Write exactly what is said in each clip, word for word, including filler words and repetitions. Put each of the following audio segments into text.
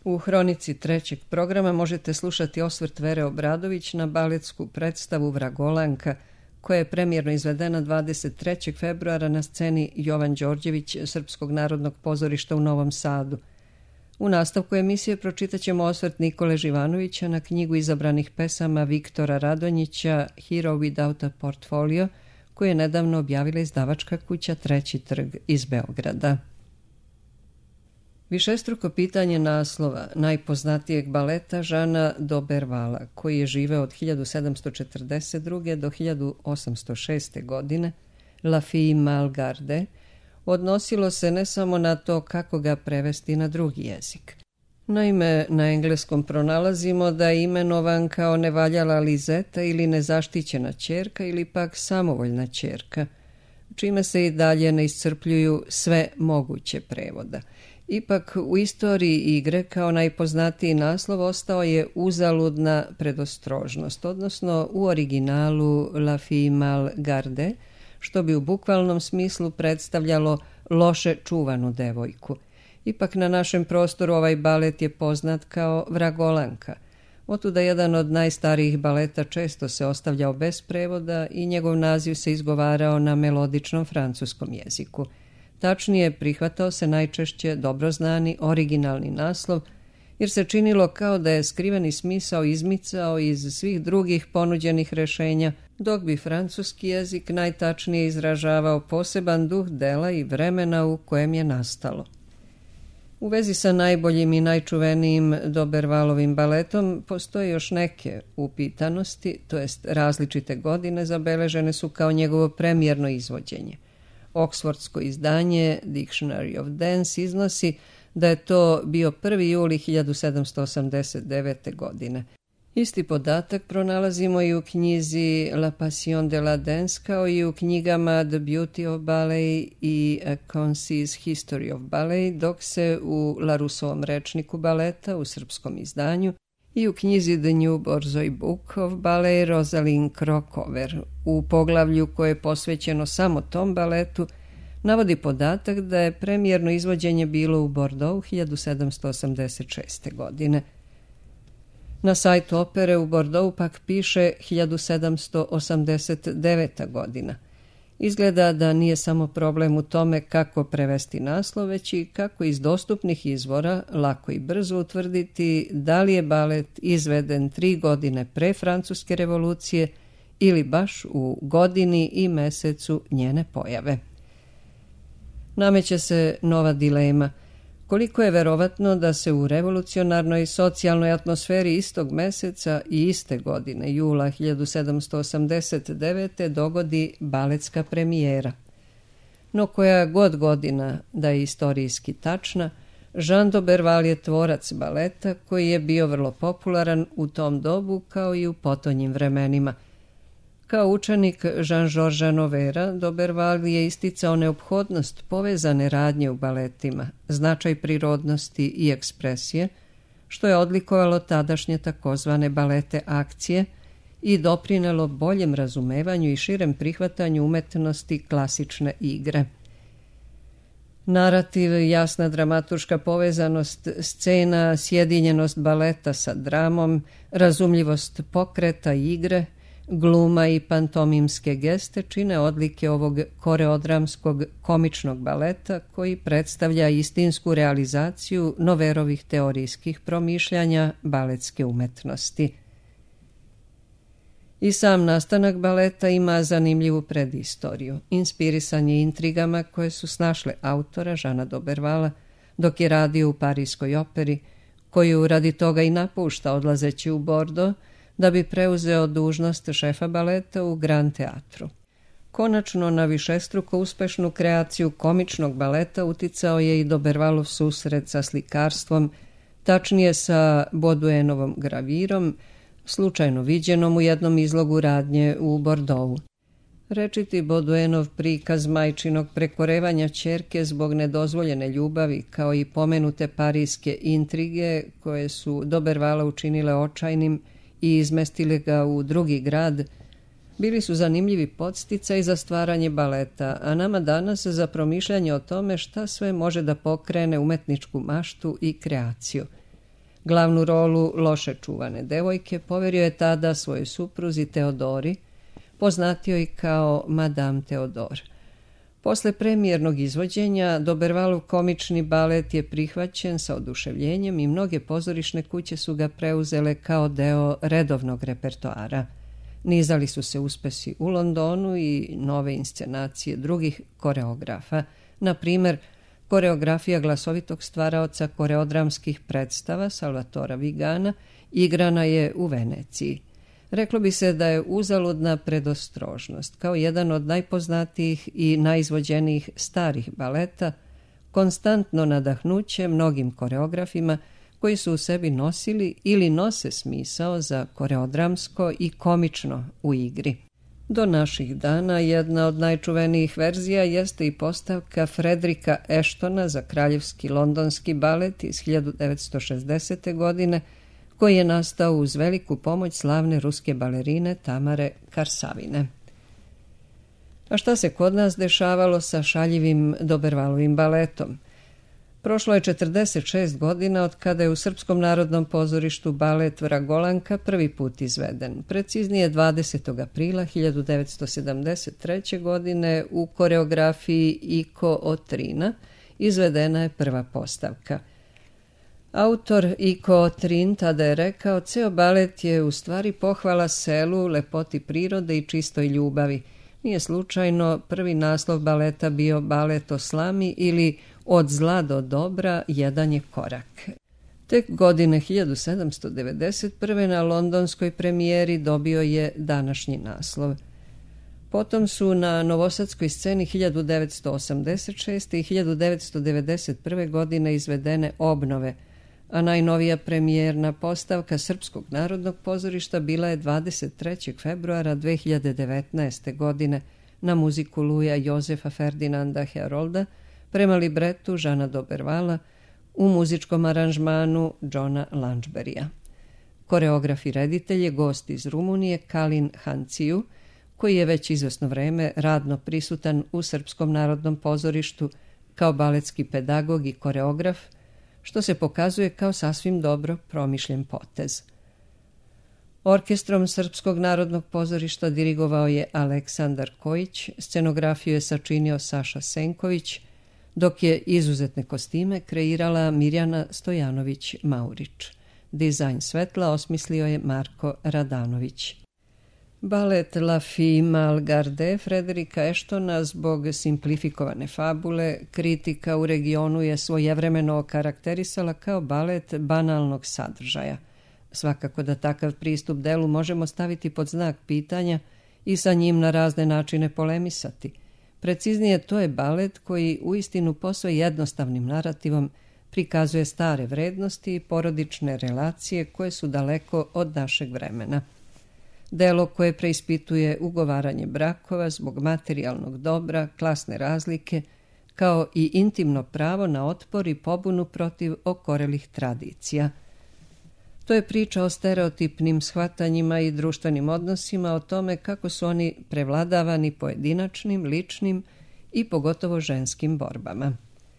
U hronici trećeg programa možete slušati osvrt Vere Obradović na baletsku predstavu Vragolanka, koja je premijerno izvedena dvadeset trećeg februara na sceni Jovan Đorđević Srpskog narodnog pozorišta u Novom Sadu. U nastavku emisije pročitat ćemo osvrt Nikole Živanovića na knjigu izabranih pesama Viktora Radonjića Hero Without a Portfolio, koju je nedavno objavila izdavačka kuća Treći trg iz Beograda. Višestruko pitanje naslova najpoznatijeg baleta Žana d'Obervala, koji je živeo od hiljadu sedamsto četrdeset druge. do hiljadu osamsto šeste. godine, La Fille Mal Gardée, odnosilo se ne samo na to kako ga prevesti na drugi jezik. Naime, na engleskom pronalazimo da je imenovan kao nevaljala Lizeta ili nezaštićena ćerka ili pak samovoljna ćerka, čime se i dalje ne iscrpljuju sve moguće prevoda. Ipak u istoriji igre kao najpoznatiji naslov ostao je uzaludna predostrožnost, odnosno u originalu La Fille Mal Gardée, što bi u bukvalnom smislu predstavljalo loše čuvanu devojku. Ipak na našem prostoru ovaj balet je poznat kao Vragolanka. Otuda jedan od najstarijih baleta često se ostavljao bez prevoda i njegov naziv se izgovarao na melodičnom francuskom jeziku. Tačnije, prihvatao se najčešće dobro znani originalni naslov, jer se činilo kao da je skriveni smisao izmicao iz svih drugih ponuđenih rešenja, dok bi francuski jezik najtačnije izražavao poseban duh dela i vremena u kojem je nastalo. U vezi sa najboljim i najčuvenijim d'Obervalovim baletom postoje još neke upitanosti, to jest različite godine zabeležene su kao njegovo premijerno izvođenje. Oksfordsko izdanje Dictionary of Dance iznosi da je to bio prvi juli hiljadu sedamsto osamdeset devete. godine. Isti podatak pronalazimo i u knjizi La Passion de la Danse, kao i u knjigama The Beauty of Ballet i A Concise History of Ballet, dok se u Larousseauvom rečniku baleta u srpskom izdanju i u knjizi The New Borzoi Book of Ballet Rosalind Krokover u poglavlju koje je posvećeno samo tom baletu navodi podatak da je premijerno izvođenje bilo u Bordeaux hiljadu sedamsto osamdeset šeste. godine. Na sajtu opere u Bordeaux pak piše hiljadu sedamsto osamdeset deveta. godina. Izgleda da nije samo problem u tome kako prevesti naslov, već i kako iz dostupnih izvora lako i brzo utvrditi da li je balet izveden tri godine pre Francuske revolucije ili baš u godini i mesecu njene pojave. Nameće se nova dilema. Koliko je verovatno da se u revolucionarnoj socijalnoj atmosferi istog meseca i iste godine, jula hiljadu sedamsto osamdeset devete. dogodi baletska premijera. No koja god godina da je istorijski tačna, Jean d'Oberval je tvorac baleta koji je bio vrlo popularan u tom dobu kao i u potonjim vremenima. Kao učenik Jean-Georgesa Novera, d'Oberval je isticao neophodnost povezane radnje u baletima, značaj prirodnosti i ekspresije, što je odlikovalo tadašnje takozvane balete akcije i doprinelo boljem razumevanju i širem prihvatanju umetnosti klasične igre. Narativ, jasna dramaturška povezanost scena, sjedinjenost baleta sa dramom, razumljivost pokreta i igre, gluma i pantomimske geste čine odlike ovog koreodramskog komičnog baleta koji predstavlja istinsku realizaciju Noverovih teorijskih promišljanja baletske umetnosti. I sam nastanak baleta ima zanimljivu predistoriju. Inspirisan je intrigama koje su snašle autora Žana d'Obervala dok je radio u Parijskoj operi, koju radi toga i napušta odlazeći u Bordeaux da bi preuzeo dužnost šefa baleta u Grand Teatru. Konačno na višestruko uspešnu kreaciju komičnog baleta uticao je i d'Obervalov susret sa slikarstvom, tačnije sa Bauduinovom gravirom, slučajno viđenom u jednom izlogu radnje u Bordeauxu. Rečiti Bauduinov prikaz majčinog prekorevanja ćerke zbog nedozvoljene ljubavi, kao i pomenute parijske intrige koje su d'Obervala učinile očajnim i izmestile ga u drugi grad, bili su zanimljivi podsticaj za stvaranje baleta, a nama danas za promišljanje o tome šta sve može da pokrene umetničku maštu i kreaciju. Glavnu rolu loše čuvane devojke poverio je tada svojoj supruzi Teodori, poznatijoj kao Madame Teodor. Posle premijernog izvođenja Dobervalov komični balet je prihvaćen sa oduševljenjem i mnoge pozorišne kuće su ga preuzele kao deo redovnog repertoara. Nizali su se uspesi u Londonu i nove inscenacije drugih koreografa. Na primer, koreografija glasovitog stvaraoca koreodramskih predstava Salvatora Vigana igrana je u Veneciji. Reklo bi se da je uzaludna predostrožnost, kao jedan od najpoznatijih i najizvođenijih starih baleta, konstantno nadahnuće mnogim koreografima koji su u sebi nosili ili nose smisao za koreodramsko i komično u igri. Do naših dana jedna od najčuvenijih verzija jeste i postavka Frederika Ashtona za kraljevski londonski balet iz hiljadu devetsto šezdesete. godine, koji je nastao uz veliku pomoć slavne ruske balerine Tamare Karsavine. A šta se kod nas dešavalo sa šaljivim Dobervalovim baletom? Prošlo je četrdeset šest godina od kada je u Srpskom narodnom pozorištu balet Vragolanka prvi put izveden, preciznije dvadesetog aprila hiljadu devetsto sedamdeset treće. godine u koreografiji Iko Otrina izvedena je prva postavka. Autor Iko Otrin tada je rekao: ceo balet je u stvari pohvala selu, lepoti prirode i čistoj ljubavi. Nije slučajno prvi naslov baleta bio Balet o slami ili Od zla do dobra jedan je korak. Tek godine hiljadu sedamsto devedeset prve. na londonskoj premijeri dobio je današnji naslov. Potom su na novosadskoj sceni hiljadu devetsto osamdeset šeste. i hiljadu devetsto devedeset prve. godine izvedene obnove, a najnovija premijerna postavka Srpskog narodnog pozorišta bila je dvadeset trećeg februara dve hiljade devetnaeste. godine na muziku Luja Jozefa Ferdinanda Herolda prema libretu Žana Dobervala u muzičkom aranžmanu Johna Lančberija. Koreograf i reditelj je gost iz Rumunije Kalin Hanciju, koji je već izvesno vreme radno prisutan u Srpskom narodnom pozorištu kao baletski pedagog i koreograf, što se pokazuje kao sasvim dobro promišljen potez. Orkestrom Srpskog narodnog pozorišta dirigovao je Aleksandar Kojić, scenografiju je sačinio Saša Senković, dok je izuzetne kostime kreirala Mirjana Stojanović-Maurić. Dizajn svetla osmislio je Marko Radanović. Balet La Fille Mal Gardée Frederika Ashtona zbog simplifikovane fabule kritika u regionu je svojevremeno okarakterisala kao balet banalnog sadržaja. Svakako da takav pristup delu možemo staviti pod znak pitanja i sa njim na razne načine polemisati. Preciznije, to je balet koji uistinu posve jednostavnim narativom prikazuje stare vrednosti i porodične relacije koje su daleko od našeg vremena. Delo koje preispituje ugovaranje brakova zbog materijalnog dobra, klasne razlike, kao i intimno pravo na otpor i pobunu protiv okorelih tradicija. To je priča o stereotipnim shvatanjima i društvenim odnosima, o tome kako su oni prevladavani pojedinačnim, ličnim i pogotovo ženskim borbama.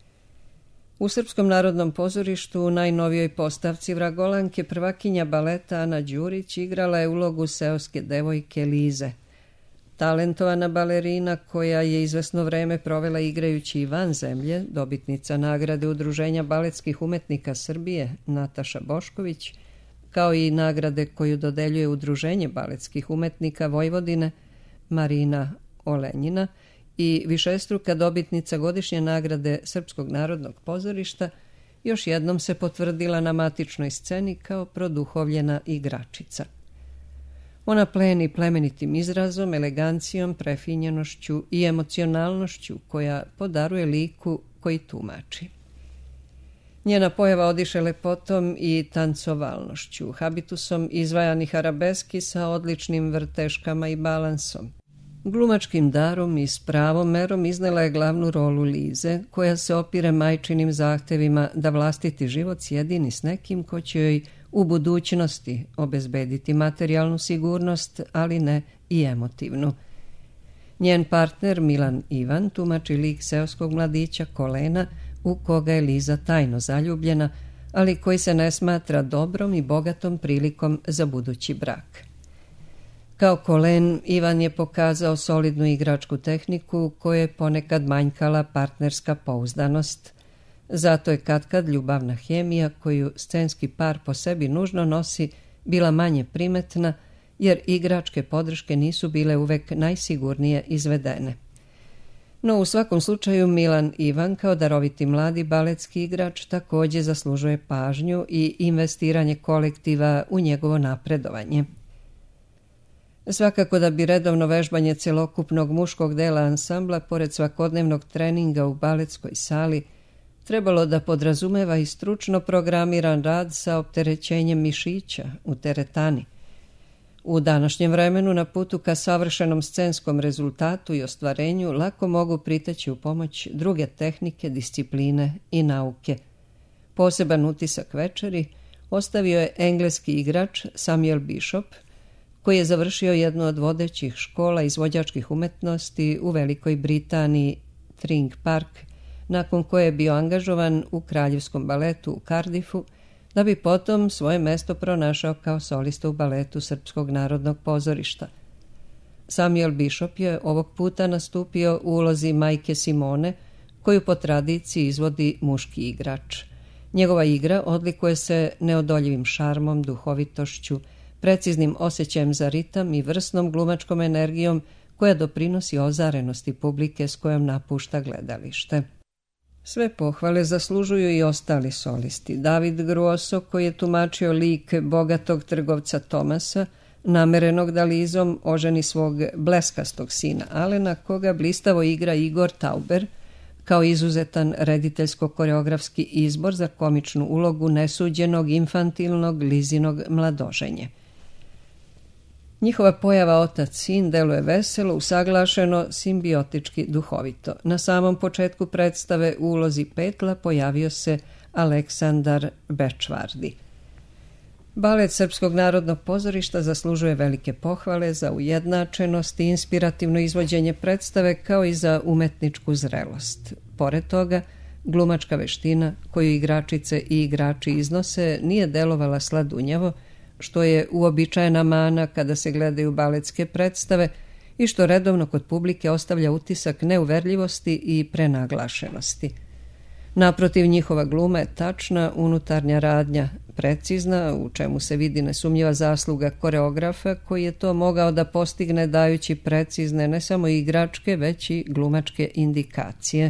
U Srpskom narodnom pozorištu u najnovijoj postavci Vragolanke prvakinja baleta Ana Đurić igrala je ulogu seoske devojke Lize. Talentovana balerina koja je izvesno vreme provela igrajući i van zemlje, dobitnica nagrade Udruženja baletskih umetnika Srbije Nataša Bošković, kao i nagrade koju dodeljuje Udruženje baletskih umetnika Vojvodine Marina Olenjina i višestruka dobitnica godišnje nagrade Srpskog narodnog pozorišta, još jednom se potvrdila na matičnoj sceni kao produhovljena igračica. Ona pleni plemenitim izrazom, elegancijom, prefinjenošću i emocionalnošću koja podaruje liku koji tumači. Njena pojava odiše lepotom i tancovalnošću, habitusom izvajanih arabeski sa odličnim vrteškama i balansom. Glumačkim darom i s pravom merom iznela je glavnu rolu Lize, koja se opire majčinim zahtevima da vlastiti život sjedini s nekim ko će joj u budućnosti obezbediti materijalnu sigurnost, ali ne i emotivnu. Njen partner Milan Ivan tumači lik seoskog mladića Kolena, u koga je Liza tajno zaljubljena, ali koji se ne smatra dobrom i bogatom prilikom za budući brak. Kao Kolen, Ivan je pokazao solidnu igračku tehniku koje je ponekad manjkala partnerska pouzdanost. Zato je katkad ljubavna hemija koju scenski par po sebi nužno nosi bila manje primetna, jer igračke podrške nisu bile uvek najsigurnije izvedene. No u svakom slučaju Milan Ivan kao daroviti mladi baletski igrač također zaslužuje pažnju i investiranje kolektiva u njegovo napredovanje. Svakako da bi redovno vežbanje celokupnog muškog dela ansambla, pored svakodnevnog treninga u baletskoj sali, trebalo da podrazumeva i stručno programiran rad sa opterećenjem mišića u teretani. U današnjem vremenu na putu ka savršenom scenskom rezultatu i ostvarenju lako mogu priteći u pomoć druge tehnike, discipline i nauke. Poseban utisak večeri ostavio je engleski igrač Samuel Bishop, koji je završio jednu od vodećih škola izvođačkih umetnosti u Velikoj Britaniji, Tring Park, nakon koje je bio angažovan u Kraljevskom baletu u Cardiffu, da bi potom svoje mesto pronašao kao solista u baletu Srpskog narodnog pozorišta. Samuel Bishop je ovog puta nastupio u ulozi majke Simone, koju po tradiciji izvodi muški igrač. Njegova igra odlikuje se neodoljivim šarmom, duhovitošću, preciznim osjećajem za ritam i vrsnom glumačkom energijom koja doprinosi ozarenosti publike s kojom napušta gledalište. Sve pohvale zaslužuju i ostali solisti. David Gruoso, koji je tumačio lik bogatog trgovca Tomasa, namerenog da Lizom oženi svog bleskastog sina Alena, koga blistavo igra Igor Tauber, kao izuzetan rediteljsko-koreografski izbor za komičnu ulogu nesuđenog infantilnog Lizinog mladoženje. Njihova pojava otac-sin deluje veselo, usaglašeno, simbiotički duhovito. Na samom početku predstave u ulozi Petla pojavio se Aleksandar Bečvardi. Balet Srpskog narodnog pozorišta zaslužuje velike pohvale za ujednačenost i inspirativno izvođenje predstave kao i za umetničku zrelost. Pored toga, glumačka veština koju igračice i igrači iznose nije delovala sladunjavo, što je uobičajena mana kada se gledaju baletske predstave i što redovno kod publike ostavlja utisak neuverljivosti i prenaglašenosti. Naprotiv, njihova gluma je tačna, unutarnja radnja, precizna, u čemu se vidi nesumnjiva zasluga koreografa koji je to mogao da postigne dajući precizne ne samo igračke, već i glumačke indikacije.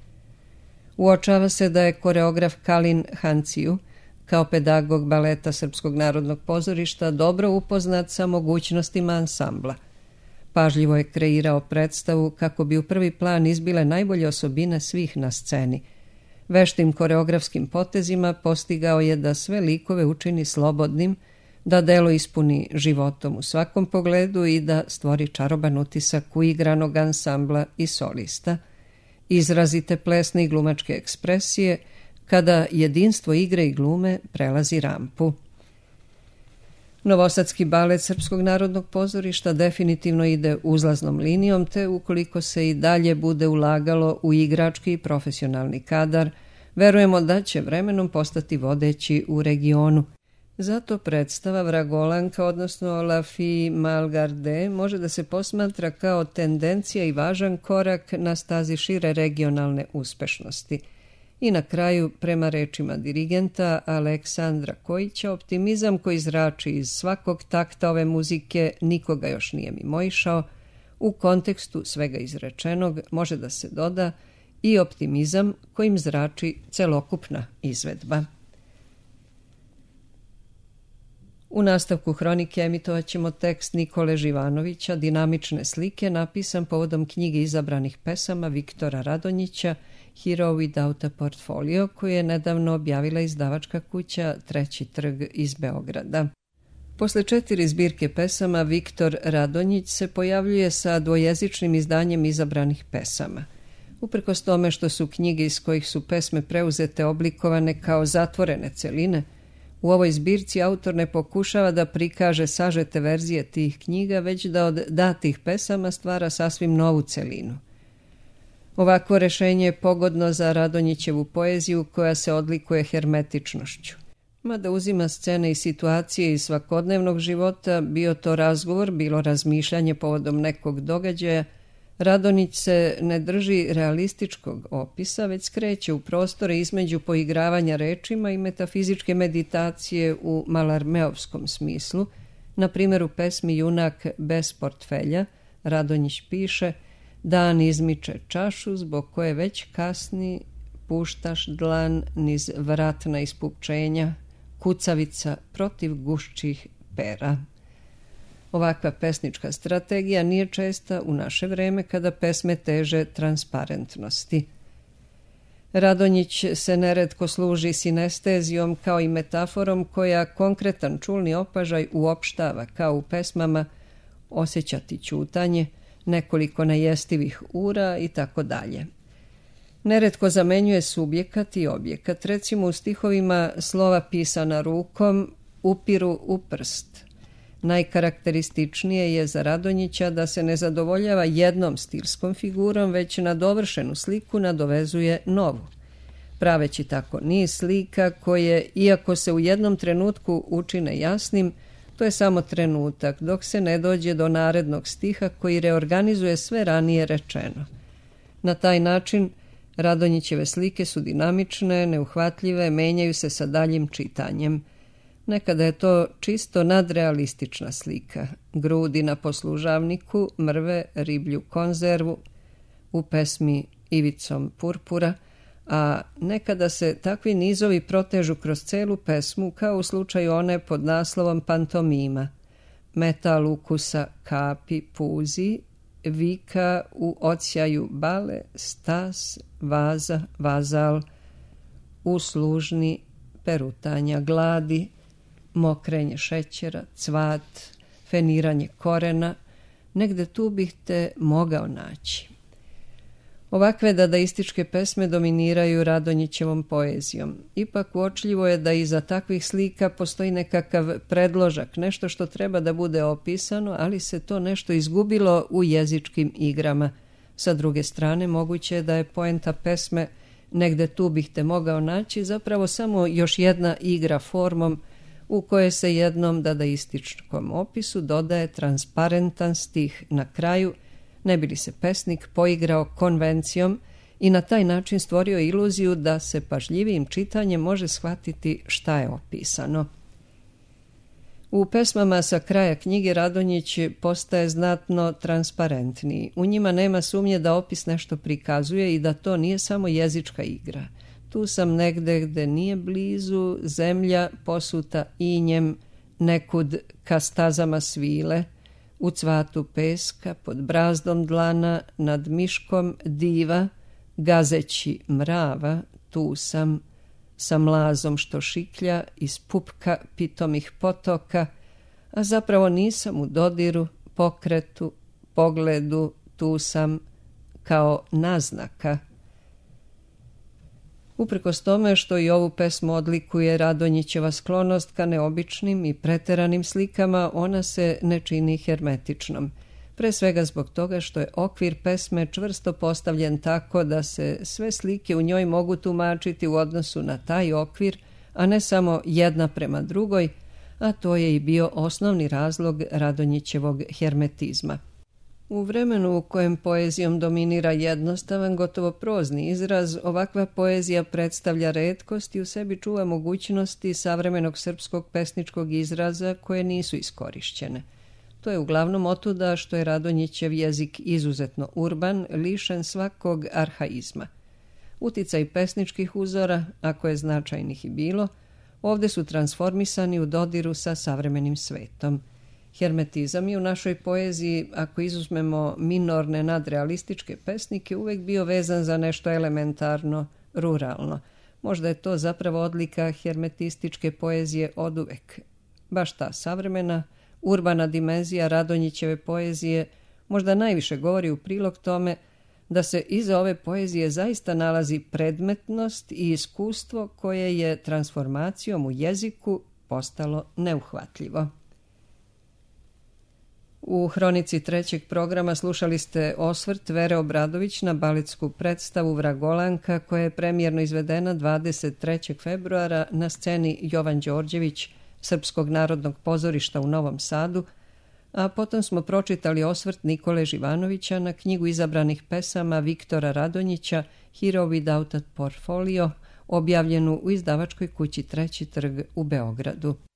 Uočava se da je koreograf Kalin Hanciju, kao pedagog baleta Srpskog narodnog pozorišta, dobro upoznat sa mogućnostima ansambla. Pažljivo je kreirao predstavu kako bi u prvi plan izbile najbolje osobine svih na sceni. Veštim koreografskim potezima postigao je da sve likove učini slobodnim, da delo ispuni životom u svakom pogledu i da stvori čaroban utisak uigranog ansambla i solista. Izrazite plesne i glumačke ekspresije, kada jedinstvo igre i glume prelazi rampu. Novosadski balet Srpskog narodnog pozorišta definitivno ide uzlaznom linijom, te ukoliko se i dalje bude ulagalo u igrački i profesionalni kadar, verujemo da će vremenom postati vodeći u regionu. Zato predstava Vragolanka, odnosno La Fille Malgarde, može da se posmatra kao tendencija i važan korak na stazi šire regionalne uspešnosti. I na kraju, prema rečima dirigenta Aleksandra Kojića, optimizam koji zrači iz svakog takta ove muzike nikoga još nije mimoišao. U kontekstu svega izrečenog može da se doda i optimizam kojim zrači celokupna izvedba. U nastavku hronike emitovat ćemo tekst Nikole Živanovića, dinamične slike, napisan povodom knjige izabranih pesama Viktora Radonjića, Hero Without a Portfolio, koju je nedavno objavila izdavačka kuća Treći trg iz Beograda. Posle četiri zbirke pesama Viktor Radonjić se pojavljuje sa dvojezičnim izdanjem izabranih pesama. Uprkos tome što su knjige iz kojih su pesme preuzete oblikovane kao zatvorene celine, u ovoj zbirci autor ne pokušava da prikaže sažete verzije tih knjiga, već da od datih pesama stvara sasvim novu celinu. Ovako rešenje je pogodno za Radonjićevu poeziju koja se odlikuje hermetičnošću. Mada uzima scene i situacije iz svakodnevnog života, bio to razgovor, bilo razmišljanje povodom nekog događaja, Radonjić se ne drži realističkog opisa, već skreće u prostore između poigravanja rečima i metafizičke meditacije u malarmeovskom smislu. Na primjer u pesmi Junak bez portfelja Radonjić piše: dan izmiče čašu zbog koje već kasni, puštaš dlan niz vratna ispupčenja, kucavica protiv gušćih pera. Ovakva pesnička strategija nije česta u naše vreme kada pesme teže transparentnosti. Radonjić se neretko služi sinestezijom kao i metaforom koja konkretan čulni opažaj uopštava, kao u pesmama Osjećati ćutanje, Nekoliko nejestivih ura i tako dalje. Neretko zamenjuje subjekat i objekat, recimo u stihovima slova pisana rukom upiru u prst. Najkarakterističnije je za Radonjića da se ne zadovoljava jednom stilskom figurom, već na dovršenu sliku nadovezuje novu, praveći tako niz slika koje, iako se u jednom trenutku učine jasnim, to je samo trenutak, dok se ne dođe do narednog stiha koji reorganizuje sve ranije rečeno. Na taj način Radonjićeve slike su dinamične, neuhvatljive, menjaju se sa daljim čitanjem. Nekada je to čisto nadrealistična slika. Grudi na poslužavniku mrve riblju konzervu u pesmi Ivicom purpura, a nekada se takvi nizovi protežu kroz celu pesmu, kao u slučaju one pod naslovom Pantomima. Metal ukusa kapi puzi, vika u odsjaju bale, stas, vaza, vazal, u služni perutanja gladi, mokrenje šećera, cvat, feniranje korena, negde tu bih te mogao naći. Ovakve dadaističke pesme dominiraju Radonjićevom poezijom. Ipak uočljivo je da iza takvih slika postoji nekakav predložak, nešto što treba da bude opisano, ali se to nešto izgubilo u jezičkim igrama. Sa druge strane, moguće je da je poenta pesme Negde tu bih te mogao naći zapravo samo još jedna igra formom u kojoj se jednom dadaističkom opisu dodaje transparentan stih na kraju, ne bi li se pesnik poigrao konvencijom i na taj način stvorio iluziju da se pažljivijim čitanjem može shvatiti šta je opisano. U pesmama sa kraja knjige Radonjić postaje znatno transparentniji. U njima nema sumnje da opis nešto prikazuje i da to nije samo jezička igra. Tu sam negde gde nije blizu, zemlja posuta injem, nekud ka stazama svile, u cvatu peska, pod brazdom dlana, nad miškom diva, gazeći mrava, tu sam, sa mlazom što šiklja iz pupka pitomih potoka, a zapravo nisam u dodiru, pokretu, pogledu, tu sam, kao naznaka. Uprkos tome što i ovu pesmu odlikuje Radonjićeva sklonost ka neobičnim i preteranim slikama, ona se ne čini hermetičnom. Pre svega zbog toga što je okvir pesme čvrsto postavljen tako da se sve slike u njoj mogu tumačiti u odnosu na taj okvir, a ne samo jedna prema drugoj, a to je i bio osnovni razlog Radonjićevog hermetizma. U vremenu u kojem poezijom dominira jednostavan, gotovo prozni izraz, ovakva poezija predstavlja retkost i u sebi čuva mogućnosti savremenog srpskog pesničkog izraza koje nisu iskorišćene. To je uglavnom otuda što je Radonjićev jezik izuzetno urban, lišen svakog arhaizma. Uticaj pesničkih uzora, ako je značajnih i bilo, ovde su transformisani u dodiru sa savremenim svetom. Hermetizam je u našoj poeziji, ako izuzmemo minorne nadrealističke pesnike, uvek bio vezan za nešto elementarno, ruralno. Možda je to zapravo odlika hermetističke poezije oduvek. Baš ta savremena, urbana dimenzija Radonjićeve poezije možda najviše govori u prilog tome da se iza ove poezije zaista nalazi predmetnost i iskustvo koje je transformacijom u jeziku postalo neuhvatljivo. U hronici trećeg programa slušali ste osvrt Vere Obradović na baletsku predstavu Vragolanka koja je premijerno izvedena dvadeset trećeg februara na sceni Jovan Đorđević Srpskog narodnog pozorišta u Novom Sadu, a potom smo pročitali osvrt Nikole Živanovića na knjigu izabranih pesama Viktora Radonjića Hero Without a Portfolio, objavljenu u izdavačkoj kući Treći trg u Beogradu.